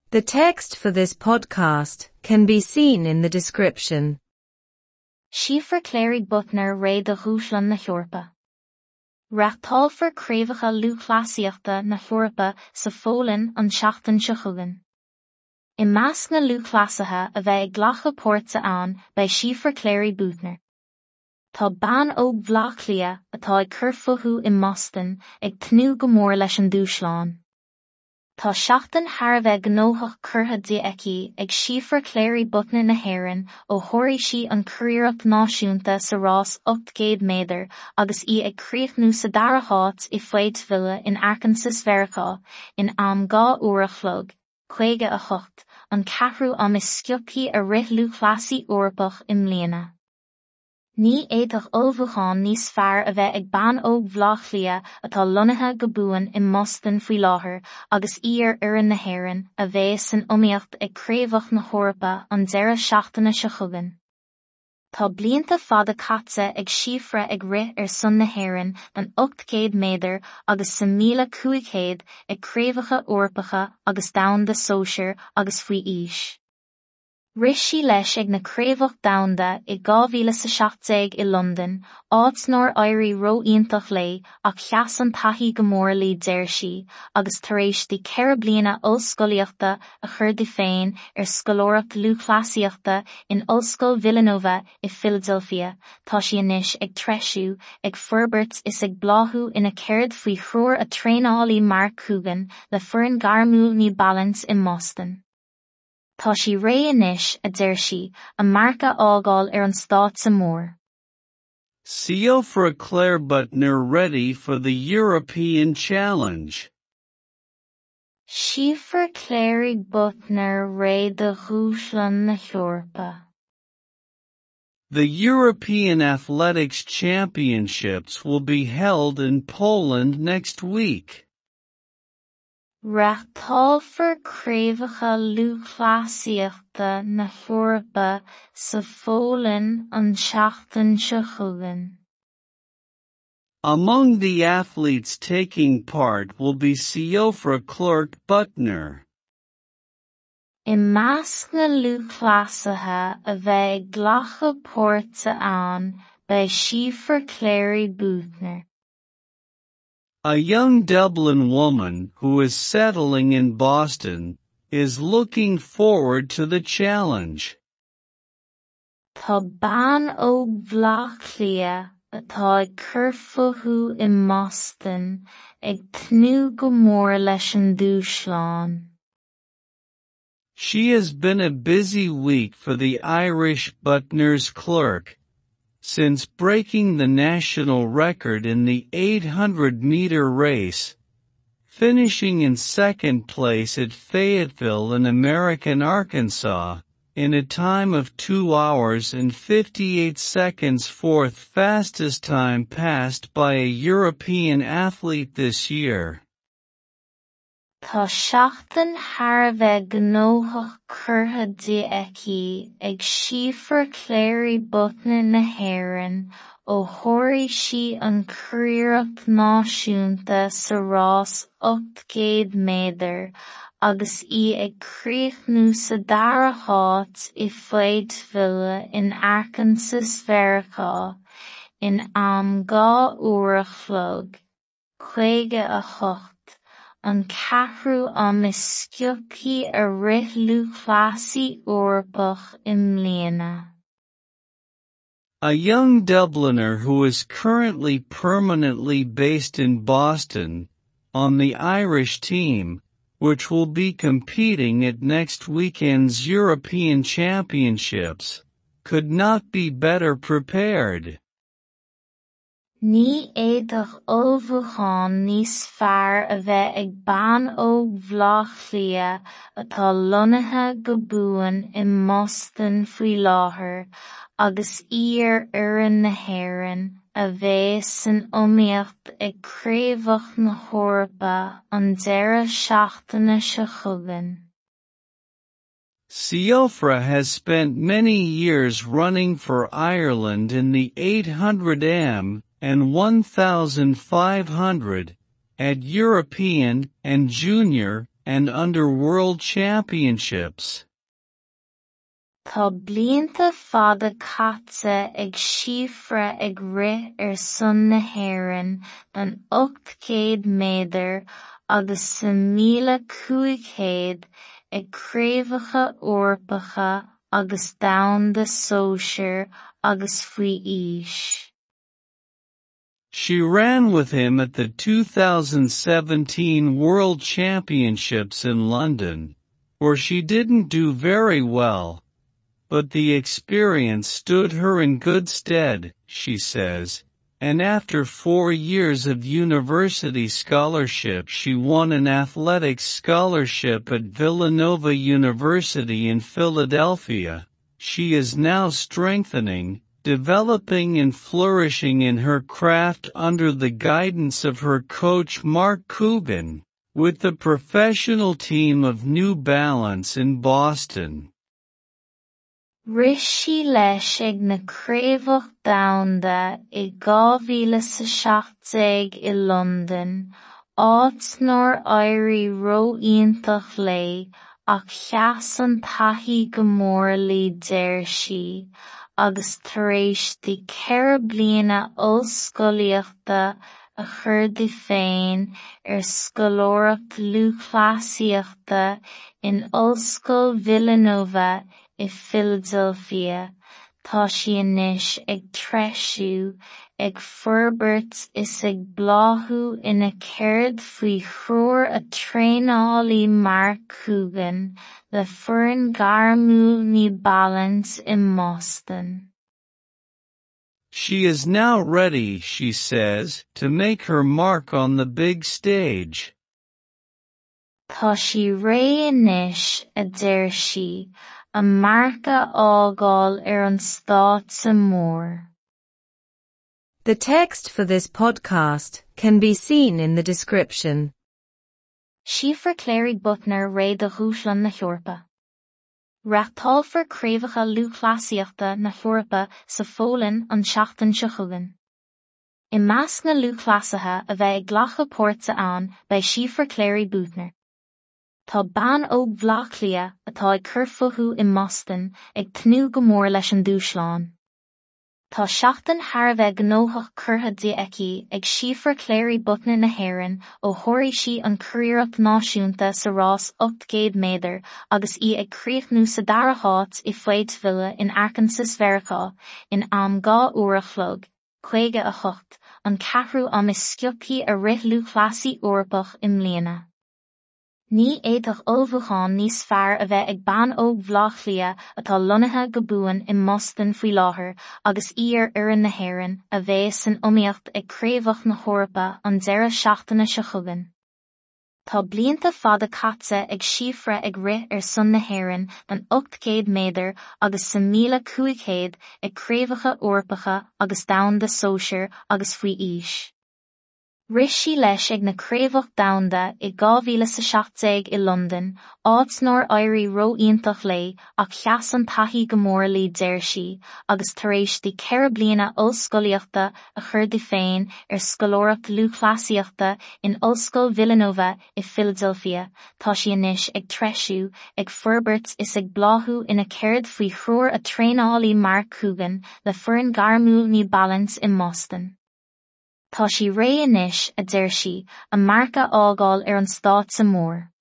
The text for this podcast can be seen in the description. Síofar Clary Butner ré de Rúslan na Heorpa. Reachtáilfar craobhacha lúthchleasaíochta na Heorpa sa phólán an seachtain seo chugainn. I measc na lúthchleasaithe a bheith ag ghlacha pórta ann by Síofar Clary Butner. Tá ban óg bhlach lia atá ag cur futhú i Moston ag tnú go mór leis an dúshlán. Tá seachtain thar gnóthach curtha diaici ag Síofar Clary Butner na hÉireann ó thabhraigh sí an críoracht náisiúnta sa rás 800 méadar agus í ag críochnú sa dara háit I Fayetteville in Arkansas Verachá in am 2 uair chlog, 58, an ceathrú am is sciocthaí a rith lúthchleasaí Eorpach I mbliana. Ní éadach ulmhúcháin níos fearr a bheith ag ban óg bhlach lia atá lonnaithe go buan I Moston faoi láthair agus íar uireann na hÉireann a bheith san iomaíocht ag craobhach na Heorpa an deireadh seachtaine seo chugainn. Tá blianta fada caite ag siofra ag rith son na hÉireann den 800 méadar agus sa 1500 ag craobhacha Eorpacha agus domhan de sóisiir agus faoi aois. Rith sí leis ag na craobhach domhanda I 2017 I London, áit nár éirí ro-iontach lé ach cheas an taithí go mór lí deir sí, agus tar éis dí ceithre bliana ollscoilíochta a chur dí féin scoileoireacht lúthchleasaíochta in Ollscoil Villanova I Philadelphia, tá sí anois ag treisiú ag forbairt is ag bláthú ina céard faoi chruir a tréanálaí Mark Coogan le foireann garmúil ní balance in Moston. Tá sí ré anois a deir sí a marca ágáil an stát sa mór. Síofar Clary Butner ready for the European Challenge. Síofar Clary Butner ré de Rúslan na Heorpa. The European Athletics Championships will be held in Poland next week. Reachtáilfar craobhacha lúthchleasaíochta na Heorpa sa phólán an seachtain seo chugainn. Among the athletes taking part will be Síofar Clary Butner. I measc na lúthchleasaithe a bheith ag ghlacha pórta ann by Síofar Clary Butner. A young Dublin woman who is settling in Boston is looking forward to the challenge. Tá ban óg bhlach lia atá ag cur futhú I Moston ag tnú go mór leis an dúshlán. She has been a busy week for the Irish Butner's clerk, since breaking the national record in the 800-meter race, finishing in second place at Fayetteville in American Arkansas, in a time of 2 hours and 58 seconds, fourth fastest time passed by a European athlete this year. Tá seachtain thar gnóthach curtha diaici ag Síofar Clary Butner na hÉireann ó thabhraigh sí an críoracht náisiúnta sa rás 800 méadar agus í ag críochnú sa dara háit I Fayetteville in Arkansas Verachá in am 2 uair chlog, 58, an ceathrú am is sciocthaí a rith lúthchleasaí Eorpach I mbliana. A young Dubliner who is currently permanently based in Boston, on the Irish team, which will be competing at next weekend's European Championships, could not be better prepared. Ní éadach ulmhúcháin níos fearr a bheith ag ban óg bhlach lia atá lonnaithe go buan I Moston faoi láthair agus íar uireann na hÉireann a bheith san iomaíocht ag craobhach na Heorpa an deireadh seachtaine seo chugainn. Síofra has spent many years running for Ireland in the 800m and 1500 at European and Junior and under World Championships. Tá blianta fada caite ag siofra ag rith son na hÉireann den 800 méadar agus sa 1500 ag craobhacha eorpacha agus domhan de sóisiir agus faoi fhíos. She ran with him at the 2017 World Championships in London, where she didn't do very well, but the experience stood her in good stead, she says, and after 4 years of university scholarship she won an athletics scholarship at Villanova University in Philadelphia. She is now strengthening, developing and flourishing in her craft under the guidance of her coach Mark Cuban, with the professional team of New Balance in Boston. Rith sí leis ag na craobhach domhanda i 2017 i London, áit nuair éirí ró-iontach lé ach cheas an taithí go mór lí deir sí, agus tar éis de 4 bliana ollscoileachta a chur de féin scoileoireacht lúthchleasaíochta in Ollscoil Villanova i Philadelphia, tá sí anois ag treisiú ag forbairt is ag bláthú ina céard faoi chóir a tréanálaí Mark Cuban le foireann Gairmiúil Ní Balance in Boston. She is now ready, she says, to make her mark on the big stage. Tá sí ré anois a deir sí, a marca ágáil an stát sa mór. The text for this podcast can be seen in the description. Síofar Clary Butner ré de Rúslan na Heorpa. Reachtáilfar craobhacha lúthchleasaíochta na Heorpa sa phólinn an seachtain seo chugainn. I measc na lúthchleasaithe a bheith ag ghlacha pórta ann bei Síofar Clary Butner. Tá ban óg bhlach lia atá ag cur futhú in Boston ag tnú go mór leis an dúshlán. Tá seachtain thar gnóthach curtha d'eici ag Síofar Clary Butner na hÉireann ó thabhraigh sí an críocht náisiúnta sa rás 800 méadar agus í ag críochnú sa dara háit i Fayetteville in Arkansas Verachá in am 2 uairichlog, 58, an ceathrú am is sciocthaí a rith lúthchleasaí Eorpach im mbliana. Ní éadach ullmhúcháin níos fearr a bheith ag ban óg bhlach lia atá lonnaithe go buan in Boston faoi láthair agus íar uireann na hÉireann a bheith san iomaíocht ag craobhach na Heorpa an deireadh seachtaine seo chugainn. Tá blianta fada caite ag siofra ag rith son na hÉireann den 800 méadar agus sa 1500 ag craobhacha eorpacha agus domhan de sóisiir agus faoi fhíos. Rith sí leis ag na craobhacht domhanda i 2017 i London, áit nuair éirí ró-iontach lé ach cheas an taithí go mór lí deir sí, agus tar éis de 4 bliana ollscoileachta a chur de féin scoileoireacht lúthchleasaíochta in Ollscoil Villanova i Philadelphia, tá sí anois ag treisiú ag forbairt is ag bláthú ina céard faoi chóir a tréanálaí Mark Cuban le foireann Gairmiúil Ní Balance in Boston. Tá sí ré anois a deir sí, a marca ágáil an stát sa mór.